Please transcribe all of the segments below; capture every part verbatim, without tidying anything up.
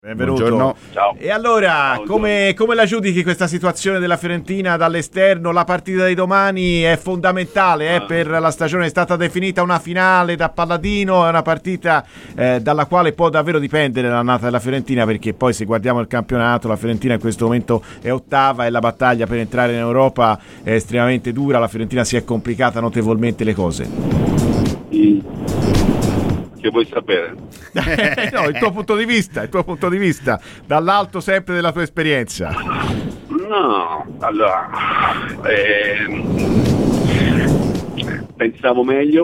Benvenuto. Buongiorno. Ciao. E allora, Ciao, come, come la giudichi questa situazione della Fiorentina dall'esterno? La partita di domani è fondamentale eh, Ah. per la stagione, è stata definita una finale da Palladino, è una partita eh, dalla quale può davvero dipendere l'annata della Fiorentina, perché poi se guardiamo il campionato la Fiorentina in questo momento è ottava e la battaglia per entrare in Europa è estremamente dura, la Fiorentina si è complicata notevolmente le cose. Mm. Che vuoi sapere? No, il tuo punto di vista, il tuo punto di vista, dall'alto sempre della tua esperienza. No, allora, eh, pensavo meglio,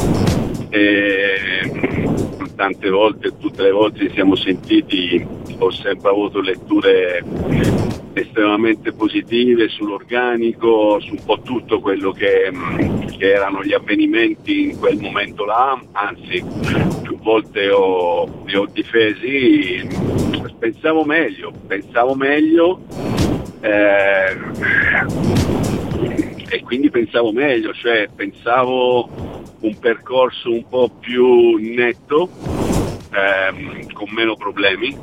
eh, tante volte, tutte le volte ci siamo sentiti, ho sempre avuto letture estremamente positive sull'organico, su un po' tutto quello che, che erano gli avvenimenti in quel momento là, anzi più volte ho, li ho difesi, pensavo meglio, pensavo meglio eh, e quindi pensavo meglio, cioè pensavo un percorso un po' più netto, ehm, con meno problemi,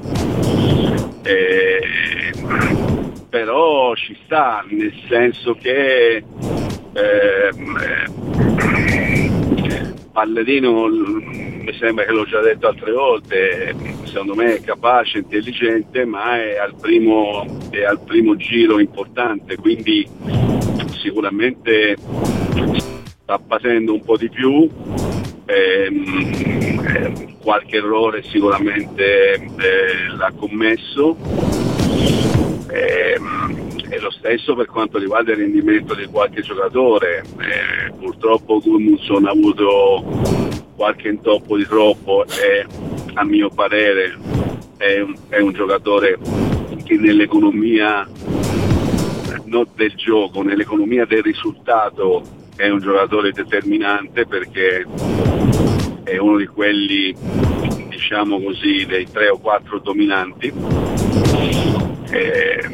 eh, però ci sta, nel senso che ehm, Palladino, mi sembra che l'ho già detto altre volte, secondo me è capace, intelligente, ma è al primo, è al primo giro importante, quindi sicuramente sta patendo un po' di più, ehm, eh, qualche errore sicuramente eh, l'ha commesso, ehm, e lo stesso per quanto riguarda il rendimento di qualche giocatore. Eh, purtroppo Gudmundsson ha avuto qualche intoppo di troppo e a mio parere è un, è un giocatore che nell'economia non del gioco, nell'economia del risultato è un giocatore determinante, perché è uno di quelli, diciamo così, dei tre o quattro dominanti. E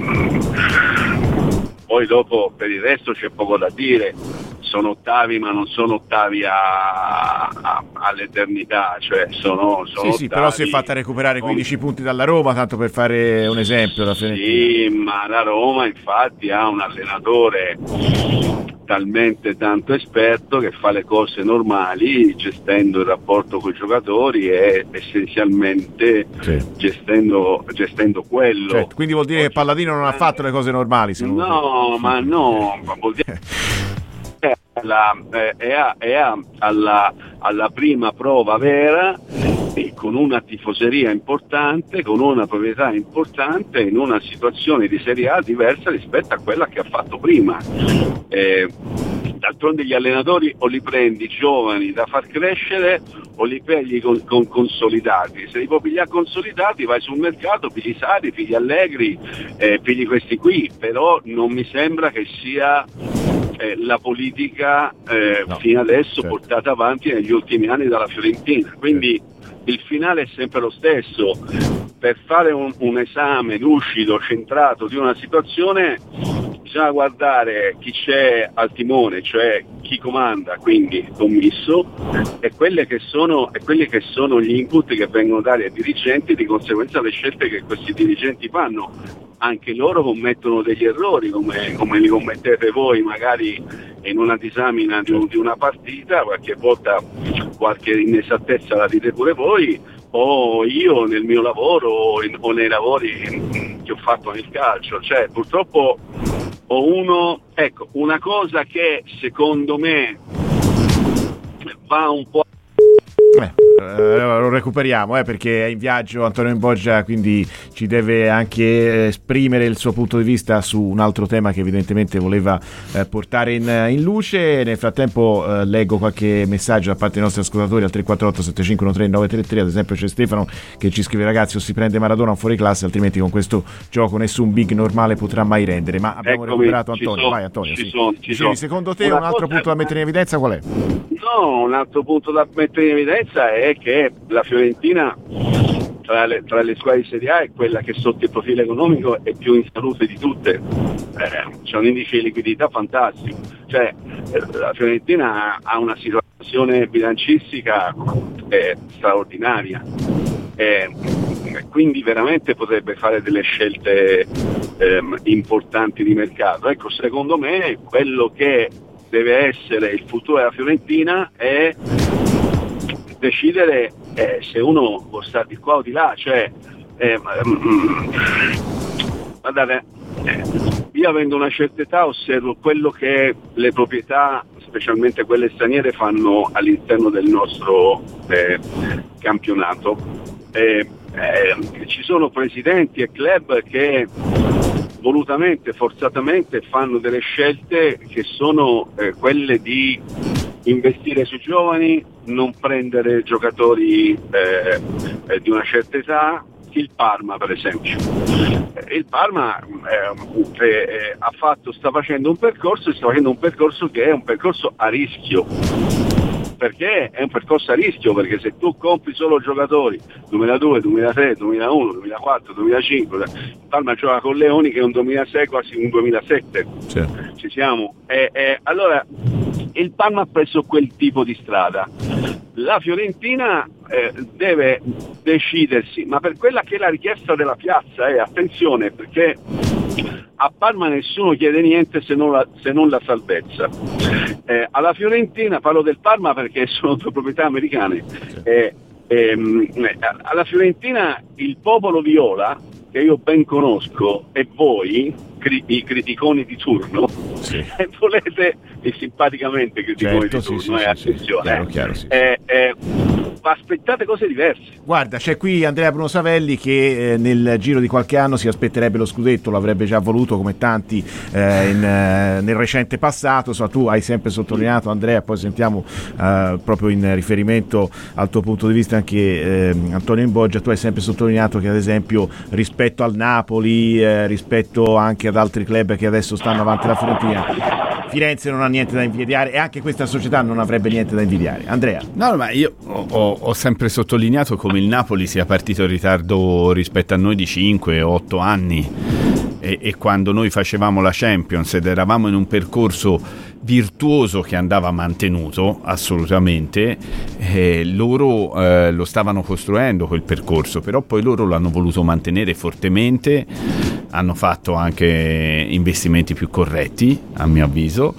poi dopo per il resto c'è poco da dire, sono ottavi ma non sono ottavi a, a, all'eternità, cioè sono, sono Sì, ottavi. sì, però si è fatta recuperare quindici punti dalla Roma, tanto per fare un esempio la Fiorentina. Sì, ma la Roma infatti ha un allenatore talmente tanto esperto che fa le cose normali, gestendo il rapporto con i giocatori e essenzialmente Sì. gestendo, gestendo quello. Certo, quindi vuol dire che Palladino non ha fatto le cose normali, secondo No, te? ma no, ma vuol dire che alla, eh, è, a, è a, alla, alla prima prova vera, e con una tifoseria importante, con una proprietà importante, in una situazione di Serie A diversa rispetto a quella che ha fatto prima. Eh, d'altronde gli allenatori o li prendi giovani da far crescere o li pigli con, con consolidati. Se li puoi pigliare consolidati vai sul mercato, pigli Sarri, pigli Allegri, eh, pigli questi qui, però non mi sembra che sia eh, la politica eh, No, fino adesso certo. portata avanti negli ultimi anni dalla Fiorentina, quindi il finale è sempre lo stesso. Per fare un, un esame lucido, centrato di una situazione bisogna guardare chi c'è al timone, cioè chi comanda, quindi commisso, e quelle che sono, e quelli che sono gli input che vengono dati ai dirigenti, di conseguenza le scelte che questi dirigenti fanno. Anche loro commettono degli errori come, come li commettete voi magari in una disamina di, un, di una partita, qualche volta qualche inesattezza la dite pure voi, o io nel mio lavoro o, in, o nei lavori che ho fatto nel calcio, cioè purtroppo ho uno, ecco, una cosa che secondo me va un po'. Eh, allora lo recuperiamo eh, perché è in viaggio Antonio Imboggia, quindi ci deve anche esprimere il suo punto di vista su un altro tema che evidentemente voleva eh, portare in, in luce. Nel frattempo eh, leggo qualche messaggio da parte dei nostri ascoltatori al tre quattro otto sette cinque uno tre nove tre tre. Ad esempio c'è Stefano che ci scrive: ragazzi, o si prende Maradona o fuori classe, altrimenti con questo gioco nessun big normale potrà mai rendere. Ma abbiamo Eccomi, recuperato Antonio, sono, vai Antonio, ci sì. sono, ci Dicevi, sono. secondo te Una un altro cosa- punto da mettere in evidenza qual è? No, un altro punto da mettere in evidenza è che la Fiorentina tra le, tra le squadre di Serie A è quella che sotto il profilo economico è più in salute di tutte. Eh, c'è un indice di liquidità fantastico, cioè eh, la Fiorentina ha una situazione bilancistica eh, straordinaria. Eh, quindi veramente potrebbe fare delle scelte ehm, importanti di mercato. Ecco, secondo me quello che deve essere il futuro della Fiorentina è decidere eh, se uno può stare di qua o di là, cioè eh, mm, guardate, eh, io avendo una certa età osservo quello che le proprietà, specialmente quelle straniere, fanno all'interno del nostro eh, campionato. Eh, eh, ci sono presidenti e club che volutamente, forzatamente fanno delle scelte che sono eh, quelle di investire sui giovani, non prendere giocatori eh, eh, di una certa età. Il Parma, per esempio, il Parma eh, eh, ha fatto, sta facendo un percorso, sta facendo un percorso che è un percorso a rischio. Perché è un percorso a rischio? Perché se tu compri solo giocatori duemiladue, duemilatré, duemilauno, duemilaquattro, duemilacinque, il Parma gioca con Leoni che è un duemilasei, quasi un duemilasette. Certo. Ci siamo. E, e, allora il Parma ha preso quel tipo di strada. La Fiorentina eh, deve decidersi, ma per quella che è la richiesta della piazza, eh, attenzione, perché a Parma nessuno chiede niente se non la, se non la salvezza. Eh, alla Fiorentina, parlo del Parma perché sono due proprietà americane, eh, ehm, alla Fiorentina il popolo viola, che io ben conosco, e voi, cri- i criticoni di turno, sì. E volete, e simpaticamente criticoni certo, di turno, sì, sì, eh, sì, attenzione, chiaro, chiaro, sì. eh, eh, aspettate cose diverse. Guarda, c'è qui Andrea Bruno Savelli che eh, nel giro di qualche anno si aspetterebbe lo scudetto, l'avrebbe già voluto come tanti eh, in, eh, nel recente passato. So, tu hai sempre sottolineato, Andrea, poi sentiamo eh, proprio in riferimento al tuo punto di vista anche eh, Antonio Imboggia, tu hai sempre sottolineato che ad esempio rispetto al Napoli, eh, rispetto anche ad altri club che adesso stanno avanti la Fiorentina, Firenze non ha niente da invidiare e anche questa società non avrebbe niente da invidiare. Andrea? No, ma io ho, ho sempre sottolineato come il Napoli sia partito in ritardo rispetto a noi di cinque otto anni e, e quando noi facevamo la Champions ed eravamo in un percorso virtuoso che andava mantenuto assolutamente, eh, loro eh, lo stavano costruendo quel percorso, però poi loro l'hanno voluto mantenere fortemente, hanno fatto anche investimenti più corretti a mio avviso,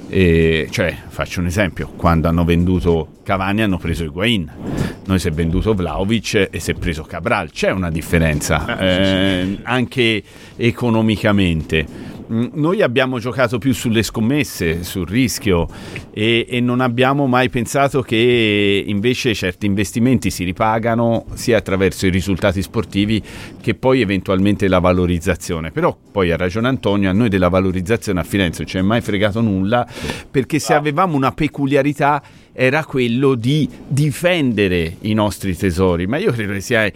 e, cioè faccio un esempio, quando hanno venduto Cavani hanno preso Higuain, noi si è venduto Vlahovic e si è preso Cabral, c'è una differenza eh, anche economicamente. Noi abbiamo giocato più sulle scommesse, sul rischio e, e non abbiamo mai pensato che invece certi investimenti si ripagano sia attraverso i risultati sportivi che poi eventualmente la valorizzazione. Però poi ha ragione Antonio, a noi della valorizzazione a Firenze non ci è mai fregato nulla, perché se avevamo una peculiarità era quello di difendere i nostri tesori, ma io credo che sia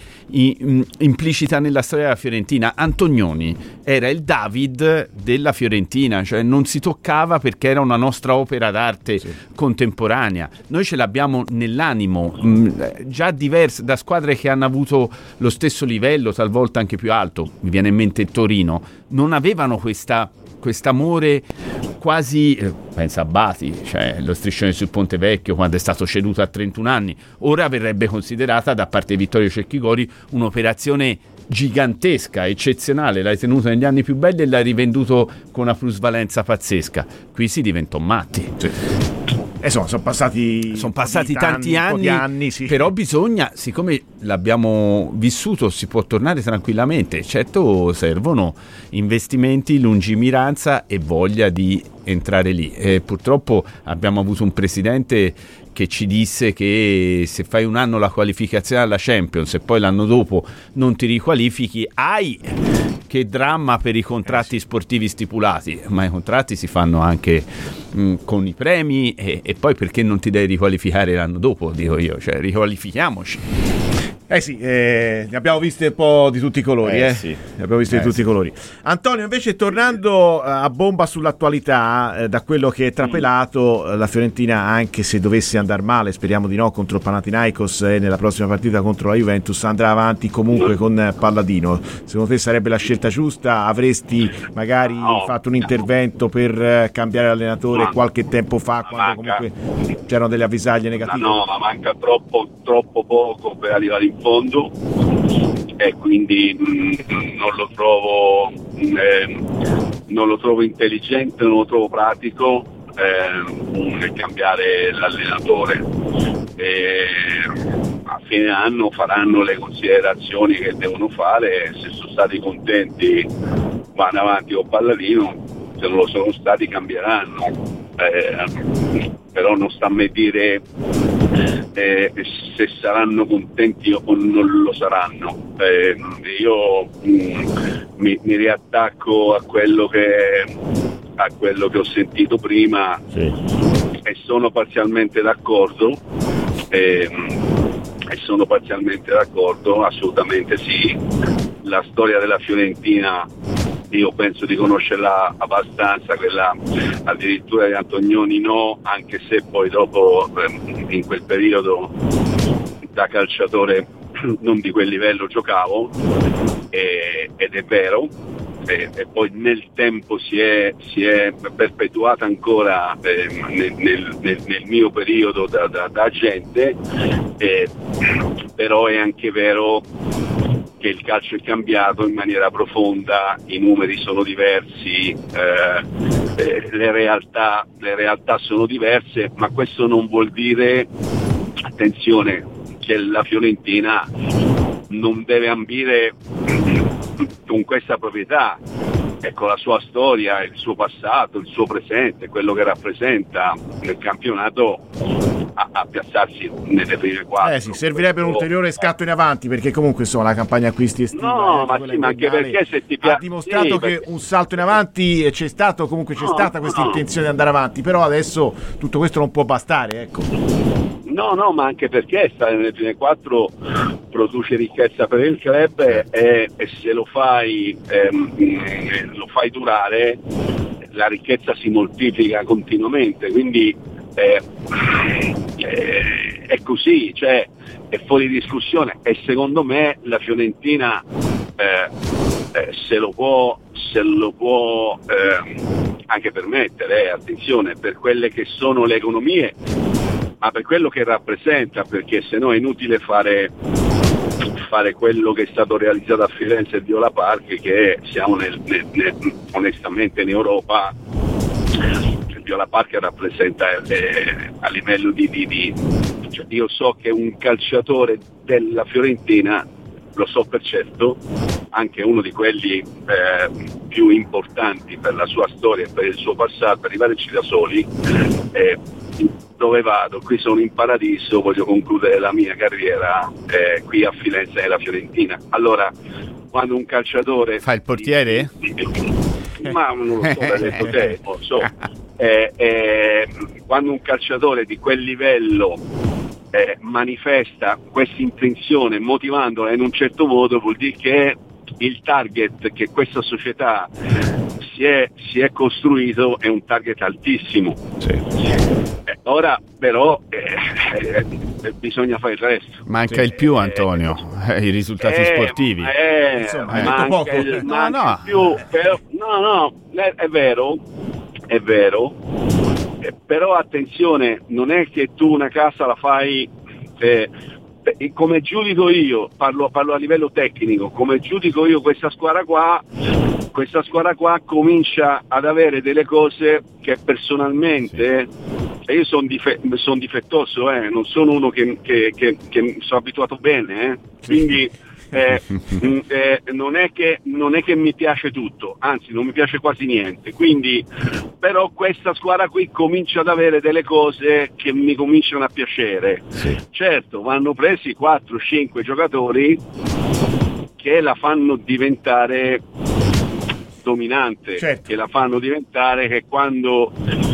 implicita nella storia della Fiorentina. Antonioni era il David della Fiorentina, cioè non si toccava perché era una nostra opera d'arte sì. contemporanea. Noi ce l'abbiamo nell'animo, mh, già diverse da squadre che hanno avuto lo stesso livello, talvolta anche più alto. Mi viene in mente il Torino, non avevano questa quest'amore quasi, eh, pensa a Bati, cioè lo striscione sul Ponte Vecchio quando è stato ceduto a trentuno anni, ora verrebbe considerata da parte di Vittorio Cecchigori un'operazione gigantesca, eccezionale, l'hai tenuto negli anni più belli e l'hai rivenduto con una plusvalenza pazzesca. Qui si diventò matti. Sì. Eh, sono, sono passati, sono passati tanti anni, anni, anni sì. Però bisogna, siccome l'abbiamo vissuto, si può tornare tranquillamente. Certo, servono investimenti, lungimiranza e voglia di entrare lì. E purtroppo abbiamo avuto un presidente che ci disse che se fai un anno la qualificazione alla Champions e poi l'anno dopo non ti riqualifichi, hai che dramma per i contratti sportivi stipulati, ma i contratti si fanno anche mh, con i premi e, e poi perché non ti devi riqualificare l'anno dopo, dico io, cioè riqualifichiamoci. Eh sì, eh, ne abbiamo viste un po' di tutti i colori, eh, eh. Sì. Ne abbiamo viste eh, di tutti sì. i colori. Antonio, invece, tornando a bomba sull'attualità, eh, da quello che è trapelato, eh, la Fiorentina, anche se dovesse andare male, speriamo di no, contro Panathinaikos e eh, nella prossima partita contro la Juventus, andrà avanti comunque con Palladino. Secondo te sarebbe la scelta giusta? Avresti magari no, fatto un intervento per eh, cambiare allenatore ma, qualche tempo fa, quando manca, comunque c'erano delle avvisaglie negative? No, ma manca troppo, troppo poco per arrivare in fondo. e quindi mh, non lo trovo eh, non lo trovo intelligente, non lo trovo pratico eh, cambiare l'allenatore. E a fine anno faranno le considerazioni che devono fare, se sono stati contenti vanno avanti con Palladino, se non lo sono stati cambieranno. Eh, però non sta a me dire eh, se saranno contenti o non lo saranno. Eh, io mh, mi, mi riattacco a quello che a quello che ho sentito prima, sì. E sono parzialmente d'accordo eh, e sono parzialmente d'accordo, assolutamente sì. La storia della Fiorentina io penso di conoscerla abbastanza, quella addirittura di Antonioni no, anche se poi dopo in quel periodo da calciatore non di quel livello giocavo, e, ed è vero, e, e poi nel tempo si è, si è perpetuata ancora eh, nel, nel, nel mio periodo da, da, da agente, eh, però è anche vero che il calcio è cambiato in maniera profonda, i numeri sono diversi, eh, eh, le, realtà, le realtà sono diverse, ma questo non vuol dire, attenzione, che la Fiorentina non deve ambire con questa proprietà, ecco, la sua storia, il suo passato, il suo presente, quello che rappresenta nel campionato, a, a piazzarsi nelle prime quattro. Eh sì, servirebbe un ulteriore scatto in avanti, perché comunque insomma la campagna acquisti estiva, no, eh, ma sì, ma anche perché se ti piace, ha dimostrato sì, che perché... un salto in avanti c'è stato, comunque c'è no, stata questa no. intenzione di andare avanti, però adesso tutto questo non può bastare, ecco. No, no, ma anche perché stare nelle prime quattro produce ricchezza per il club e, e se lo fai, ehm, lo fai durare, la ricchezza si moltiplica continuamente, quindi eh, eh, è così, cioè è fuori discussione, e secondo me la Fiorentina eh, eh, se lo può, se lo può eh, anche permettere, eh, attenzione, per quelle che sono le economie, ma per quello che rappresenta, perché se no è inutile fare, fare quello che è stato realizzato a Firenze e Viola Park, che siamo nel, nel, nel, onestamente in Europa, il Viola Park rappresenta eh, a livello di, di, di cioè io so che un calciatore della Fiorentina, lo so per certo, anche uno di quelli eh, più importanti per la sua storia e per il suo passato, per arrivarci da soli, eh, dove vado? Qui sono in paradiso, voglio concludere la mia carriera eh, qui a Firenze e la Fiorentina. Allora, quando un calciatore... Fa il portiere? Di, di, di, ma non lo so, l'hai detto te, non lo so. Eh, eh, quando un calciatore di quel livello eh, manifesta questa intenzione motivandola in un certo modo, vuol dire che il target che questa società si è, si è costruito è un target altissimo. Sì. Eh, ora però eh, eh, bisogna fare il resto. Manca sì. il più, Antonio, eh, i risultati eh, sportivi. Eh, Insomma, manca detto poco. Il, no, manca no. Il più, però, no, no, è, è vero, è vero, eh, però attenzione, non è che tu una casa la fai... Eh, come giudico io, parlo, parlo a livello tecnico, come giudico io questa squadra qua, questa squadra qua comincia ad avere delle cose che personalmente, e io sono dife- son difettoso, eh, non sono uno che, che, che, che sono abituato bene, eh, quindi eh, eh, non, è che, non è che mi piace tutto, anzi non mi piace quasi niente, quindi però questa squadra qui comincia ad avere delle cose che mi cominciano a piacere. Sì. Certo, vanno presi quattro cinque giocatori che la fanno diventare dominante, certo. Che la fanno diventare che quando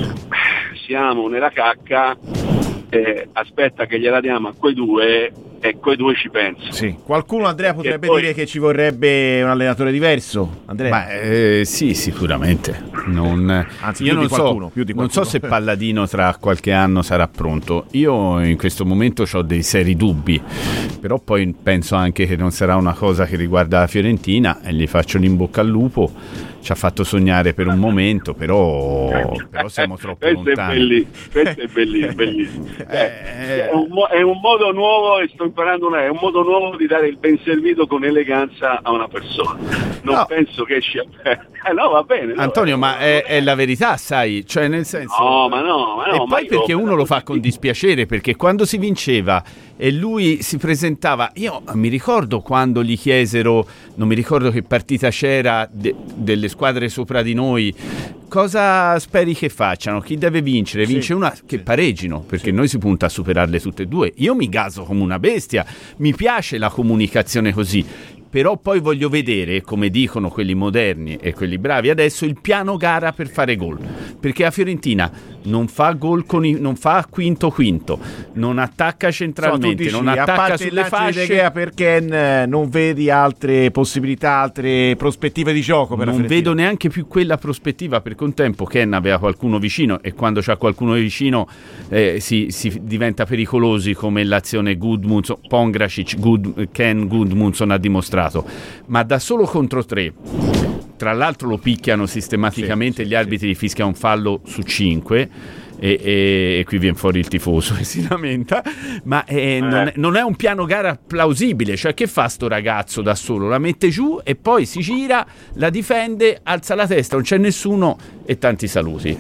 siamo nella cacca eh, aspetta che gliela diamo a quei due e quei due ci penso. Sì. Qualcuno, Andrea, potrebbe poi... dire che ci vorrebbe un allenatore diverso, Andrea? Ma, eh, sì, sicuramente. Non... Anzi, io più non, di qualcuno, so, più di non so se Palladino tra qualche anno sarà pronto. Io in questo momento ho dei seri dubbi, però poi penso anche che non sarà una cosa che riguarda la Fiorentina e gli faccio l'in bocca al lupo. ci ha fatto sognare per un momento, però, però siamo troppo questo lontani. È bellissimo, questo è bellissimo, bellissimo. Eh, è, un mo- è un modo nuovo, e sto imparando una, è un modo nuovo di dare il ben servito con eleganza a una persona. Non no. penso che sia eh, no, va bene. No, Antonio, eh, ma è, è la verità, sai, cioè nel senso. No, ma no, ma no. E ma poi io, perché uno lo fa con dispiacere, perché quando si vinceva e lui si presentava, io mi ricordo quando gli chiesero, non mi ricordo che partita c'era de, delle squadre sopra di noi, cosa speri che facciano? Chi deve vincere? Vince sì, una che sì. pareggino, perché sì. noi si punta a superarle tutte e due. Io mi gaso come una bestia, mi piace la comunicazione così, però poi voglio vedere, come dicono quelli moderni e quelli bravi adesso, il piano gara per fare gol, perché la Fiorentina non fa gol con i, non fa quinto quinto, non attacca centralmente, so, dici, non attacca sulle fasce. Idea perché non vedi altre possibilità, altre prospettive di gioco per non vedo neanche più quella prospettiva, perché un tempo Ken aveva qualcuno vicino, e quando c'ha qualcuno vicino eh, si, si diventa pericolosi, come l'azione Gudmundsson, Pongracic, Good, Ken Gudmundsson ha dimostrato, ma da solo contro tre, tra l'altro lo picchiano sistematicamente, sì, gli arbitri sì. fischiano un fallo su cinque e, e, e qui viene fuori il tifoso e si lamenta, ma eh, eh. Non, è, non è un piano gara plausibile, cioè che fa sto ragazzo da solo? La mette giù e poi si gira, la difende, alza la testa, non c'è nessuno e tanti saluti.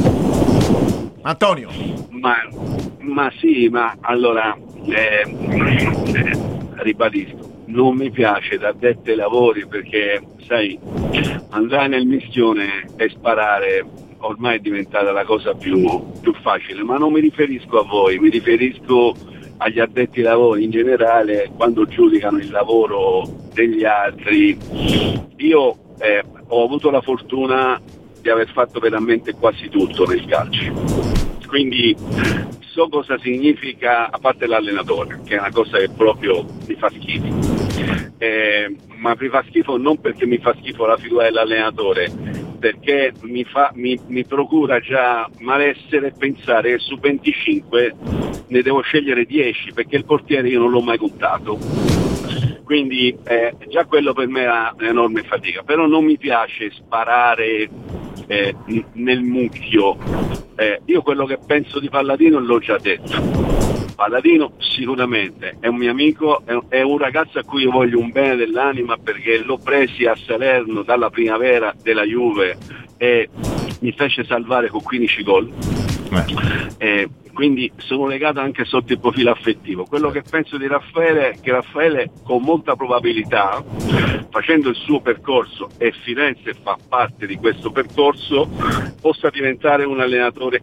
Antonio. Ma, ma sì, ma allora eh, eh, ribadisco, non mi piace da addetti ai lavori, perché sai, andare nel mischione e sparare ormai è diventata la cosa più, più facile, ma non mi riferisco a voi, mi riferisco agli addetti ai lavori in generale, quando giudicano il lavoro degli altri. Io eh, ho avuto la fortuna di aver fatto veramente quasi tutto nel calcio, quindi so cosa significa, a parte l'allenatore, che è una cosa che proprio mi fa schifo, eh, ma mi fa schifo non perché mi fa schifo la figura dell'allenatore, perché mi, fa, mi, mi procura già malessere pensare che su venticinque ne devo scegliere dieci, perché il portiere io non l'ho mai contato, quindi eh, già quello per me è un'enorme fatica. Però non mi piace sparare eh, nel mucchio. Eh, io quello che penso di Palladino l'ho già detto. Palladino sicuramente è un mio amico, è, è un ragazzo a cui io voglio un bene dell'anima, perché l'ho presi a Salerno dalla primavera della Juve e mi fece salvare con quindici gol. Eh, quindi sono legato anche sotto il profilo affettivo. Quello che penso di Raffaele è che Raffaele, con molta probabilità, facendo il suo percorso, e Firenze fa parte di questo percorso, possa diventare un allenatore,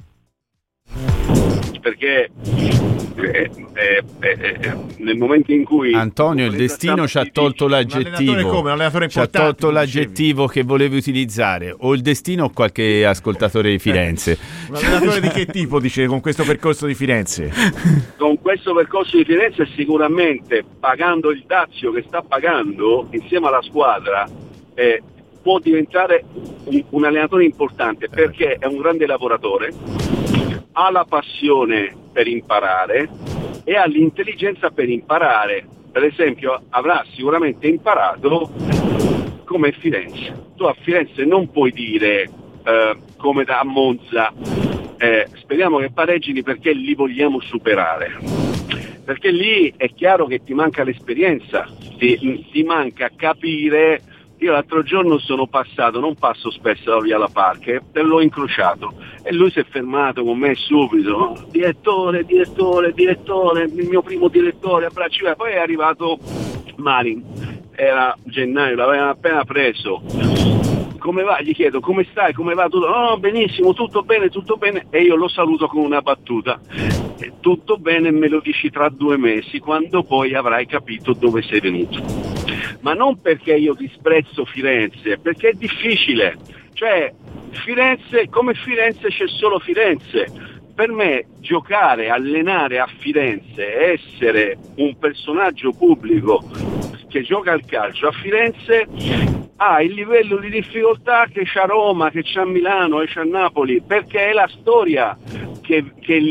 perché eh, eh, eh, nel momento in cui Antonio, il destino ci ha tolto l'aggettivo, come? Un ci ha tolto l'aggettivo che volevi utilizzare, o il destino o qualche ascoltatore di Firenze. Un allenatore di che tipo, dice, con questo percorso di Firenze? Con questo percorso di Firenze sicuramente, pagando il dazio che sta pagando insieme alla squadra, eh, può diventare un, un allenatore importante, perché è un grande lavoratore, ha la passione per imparare e ha l'intelligenza per imparare. Per esempio, avrà sicuramente imparato come Firenze. Tu a Firenze non puoi dire eh, come da Monza eh, speriamo che pareggini perché li vogliamo superare, perché lì è chiaro che ti manca l'esperienza, ti, ti manca capire. Io l'altro giorno sono passato, non passo spesso da via La Parche, e l'ho incrociato e lui si è fermato con me subito, direttore, direttore, direttore, il mio primo direttore, abbraccio. Poi è arrivato Marin, era gennaio, l'avevano appena preso. Come va? Gli chiedo come stai, come va tutto? No, benissimo, tutto bene, tutto bene, e io lo saluto con una battuta. E tutto bene, me lo dici tra due mesi, quando poi avrai capito dove sei venuto. Ma non perché io disprezzo Firenze, perché è difficile. Cioè, Firenze, come Firenze c'è solo Firenze. Per me giocare, allenare a Firenze, essere un personaggio pubblico che gioca al calcio a Firenze, ha il livello di difficoltà che c'ha Roma, che c'ha Milano e c'ha Napoli, perché è la storia che, che li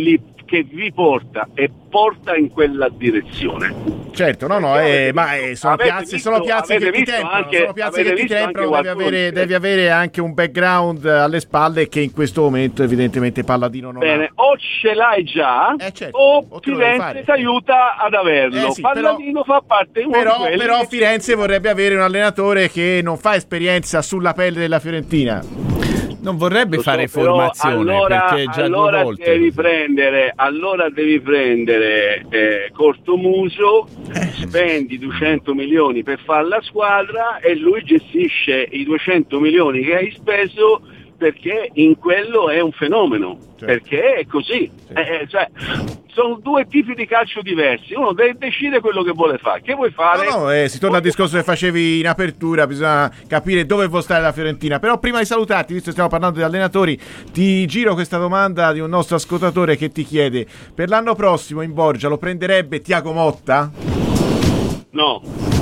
che vi porta e porta in quella direzione. Certo, no, no, eh, ma eh, sono piazze, visto, sono piazze che ti temprano, anche, sono piazze che ti temprano, devi avere, devi avere anche un background alle spalle che in questo momento evidentemente Palladino non Bene, ha. o ce l'hai già, eh, certo, o, o Firenze ti aiuta ad averlo. Eh, sì, Palladino però, fa parte di uno però, di quelli però che... Firenze vorrebbe avere un allenatore che non fa esperienza sulla pelle della Fiorentina. Non vorrebbe Lo fare so, però formazione allora, perché già allora due volte devi prendere allora devi prendere eh, Cortomuso, spendi duecento milioni per fare la squadra e lui gestisce i duecento milioni che hai speso, perché in quello è un fenomeno, certo. Perché è così, sì. eh, cioè, sono due tipi di calcio diversi, uno deve decidere quello che vuole fare. Che vuoi fare? No, no, eh, si torna al discorso che facevi in apertura, bisogna capire dove può stare la Fiorentina. Però prima di salutarti, visto che stiamo parlando di allenatori, ti giro questa domanda di un nostro ascoltatore che ti chiede: per l'anno prossimo in Borgia lo prenderebbe Thiago Motta? No.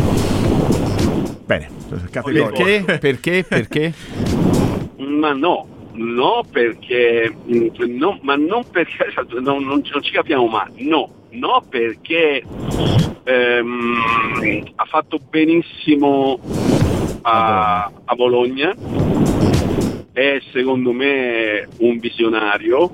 Bene, categorico. Perché? Perché? Perché? Ma no, no perché no, ma non perché no, non, non ci capiamo mai, no, no perché ehm, ha fatto benissimo a, a Bologna, è secondo me un visionario,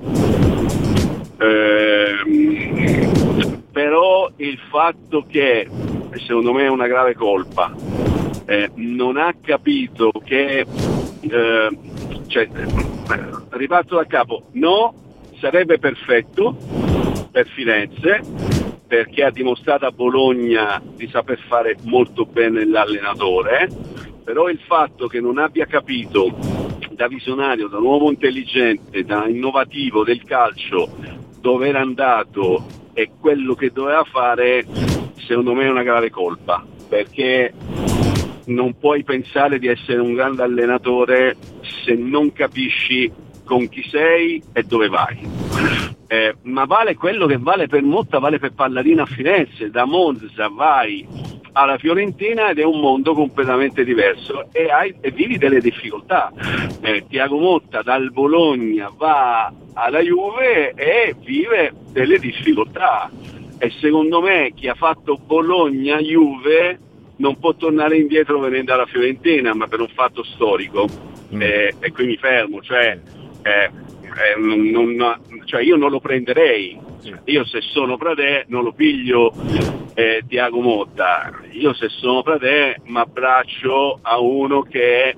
ehm, però il fatto che secondo me è una grave colpa, eh, non ha capito che eh, cioè, riparto da capo, no, sarebbe perfetto per Firenze perché ha dimostrato a Bologna di saper fare molto bene l'allenatore, però il fatto che non abbia capito da visionario, da uomo intelligente, da innovativo del calcio dove era andato e quello che doveva fare, secondo me è una grave colpa, perché non puoi pensare di essere un grande allenatore se non capisci con chi sei e dove vai. Eh, ma vale quello che vale per Motta, vale per Palladino a Firenze. Da Monza vai alla Fiorentina ed è un mondo completamente diverso e, hai, e vivi delle difficoltà. Eh, Thiago Motta dal Bologna va alla Juve e vive delle difficoltà. E secondo me chi ha fatto Bologna-Juve non può tornare indietro venendo alla Fiorentina, ma per un fatto storico, mm. eh, e qui mi fermo, cioè, eh, eh, non, non, cioè io non lo prenderei, sì. Io se sono Pradè non lo piglio eh, Thiago Motta, io se sono Pradè mi abbraccio a uno che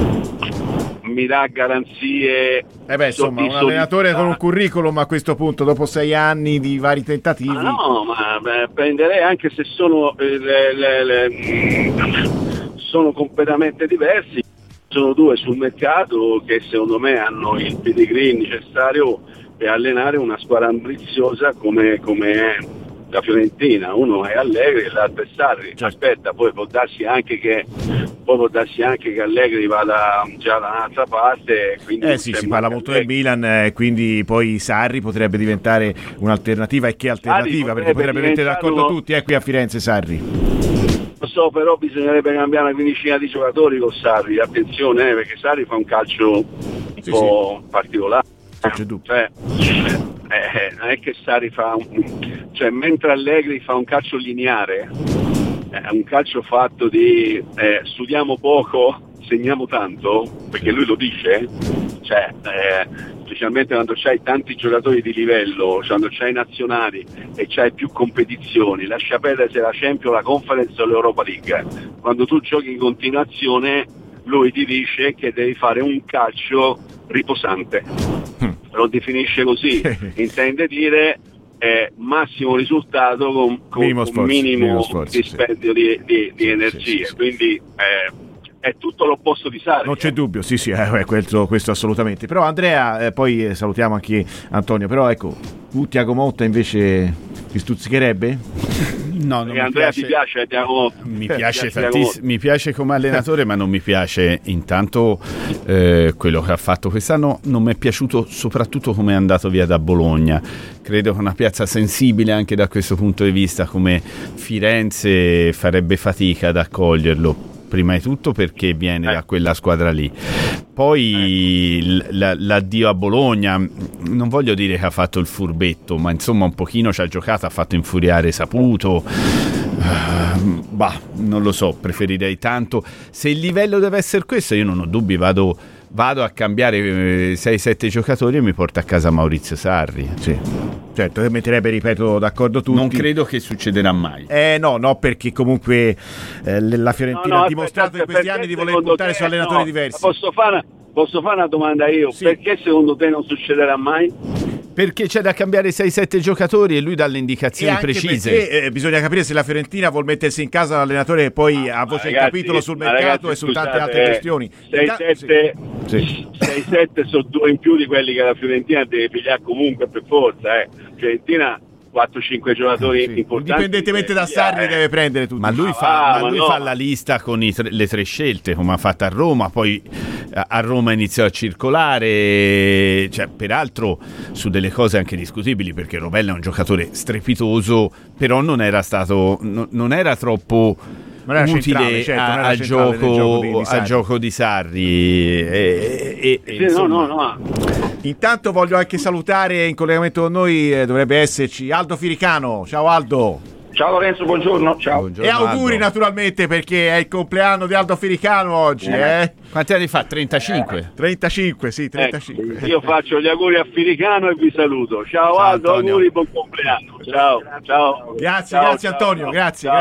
mi dà garanzie. Eh beh, insomma, un allenatore con un curriculum a questo punto, dopo sei anni di vari tentativi. Ma no, ma beh, prenderei anche se sono, eh, le, le, le, sono completamente diversi. Sono due sul mercato che secondo me hanno il pedigree necessario per allenare una squadra ambiziosa come, come è la Fiorentina. Uno è Allegri e l'altro è Sarri. Certo. Aspetta, poi può darsi anche che poi può darsi anche che Allegri vada già da un'altra parte. Quindi eh sì, si parla molto del Milan, eh, quindi poi Sarri potrebbe diventare un'alternativa. E che alternativa? Perché potrebbe mettere d'accordo tutti eh, qui a Firenze Sarri. Lo so, però bisognerebbe cambiare una quindicina di giocatori con Sarri, attenzione, eh, perché Sarri fa un calcio un sì, po' sì. particolare. C'è cioè, eh, non è che Sarri fa un, cioè mentre Allegri fa un calcio lineare, è eh, un calcio fatto di eh, studiamo poco, segniamo tanto, perché lui lo dice, cioè eh, specialmente quando c'hai tanti giocatori di livello, quando c'hai nazionali e c'hai più competizioni, lascia perdere se la Champions, la Conference o l'Europa League. Quando tu giochi in continuazione lui ti dice che devi fare un calcio riposante, lo definisce così, intende dire eh, massimo risultato con, con minimo, sforzo, minimo, minimo sforzo, dispendio sì. di, di, di energie, sì, sì, sì. Quindi eh, è tutto l'opposto di Sarri. Non c'è dubbio, sì sì, eh, questo, questo assolutamente. Però Andrea, eh, poi eh, salutiamo anche Antonio, però ecco, tu Thiago Motta invece ti stuzzicherebbe? No, non e Andrea piace, ti piace Thiago mi piace tantissimo, mi piace come allenatore, ma non mi piace intanto eh, quello che ha fatto quest'anno. Non mi è piaciuto soprattutto come è andato via da Bologna. Credo che una piazza sensibile anche da questo punto di vista come Firenze farebbe fatica ad accoglierlo. prima di tutto perché viene eh. da quella squadra lì. Poi eh. l- l'addio a Bologna, non voglio dire che ha fatto il furbetto, ma insomma un pochino ci ha giocato, ha fatto infuriare Saputo. Uh, bah, non lo so, preferirei tanto. Se il livello deve essere questo, io non ho dubbi, vado, vado a cambiare sei sette giocatori e mi porto a casa Maurizio Sarri. Sì, certo, che metterebbe, ripeto, d'accordo tutti. Non credo che succederà mai. Eh no, no, perché comunque eh, la Fiorentina no, no, ha dimostrato in questi anni di voler puntare su allenatori no, diversi. Posso fare, posso fare una domanda io? Sì. Perché secondo te non succederà mai? Perché c'è da cambiare sei sette giocatori e lui dà le E indicazioni anche precise. perché, eh, bisogna capire se la Fiorentina vuol mettersi in casa l'allenatore e poi Ah, ha voce in ragazzi, capitolo sul ma mercato ragazzi, e su tante scusate, altre questioni. sei sette Sì. sei sette sono due in più di quelli che la Fiorentina deve pigliare comunque per forza. Eh. Fiorentina quattro cinque giocatori Sì. importanti. Indipendentemente da Sarri, eh. deve prendere tutti. Ma lui fa, Ah, ma ma lui no. fa la lista con i tre, le tre scelte, come ha fatto a Roma, poi a a Roma iniziò a circolare, cioè, peraltro su delle cose anche discutibili, perché Rovella è un giocatore strepitoso, però non era stato, no, non era troppo Non era utile centrale, certo, non a- era al centrale nel gioco, gioco di- di al Sarri. gioco di Sarri. E, e- e, Sì, insomma, no, no, no. Intanto voglio anche salutare, in collegamento con noi eh, dovrebbe esserci Aldo Firicano. Ciao Aldo. Ciao Lorenzo, buongiorno. Ciao. buongiorno, E auguri Aldo. naturalmente, perché è il compleanno di Aldo Firicano oggi, eh? Quanti anni fa? trentacinque? trentacinque, sì, trentacinque. Ecco, io faccio gli auguri a Firicano e vi saluto. Ciao, Ciao, Aldo, Antonio. auguri, buon compleanno. Ciao, ciao. Grazie, Ciao, grazie ciao, Antonio, ciao. grazie. Ciao.